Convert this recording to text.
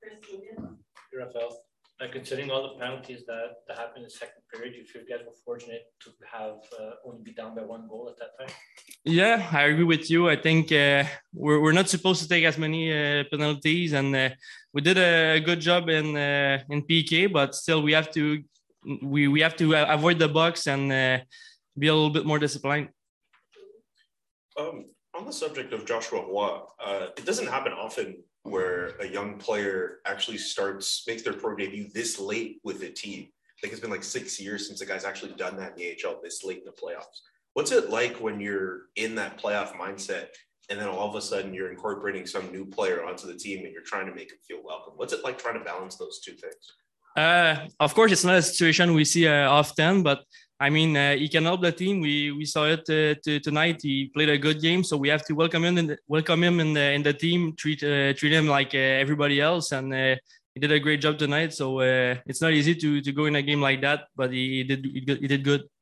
Rafael, considering all the penalties that happened in the second period, you feel you guys were fortunate to have only be down by 1 goal at that time? Yeah, I agree with you. I think we're not supposed to take as many penalties, and we did a good job in PK, but still we have to avoid the box and be a little bit more disciplined. On the subject of Joshua Roy, it doesn't happen often where a young player actually makes their pro debut this late with the team. I think it's been like 6 years since the guy's actually done that in the AHL this late in the playoffs. What's it like when you're in that playoff mindset and then all of a sudden you're incorporating some new player onto the team and you're trying to make him feel welcome? What's it like trying to balance those two things? Of course, it's not a situation we see often, but I mean, he can help the team. We saw it tonight. He played a good game, so we have to welcome him in the team. Treat him like everybody else, and he did a great job tonight. So it's not easy to go in a game like that, but he did good.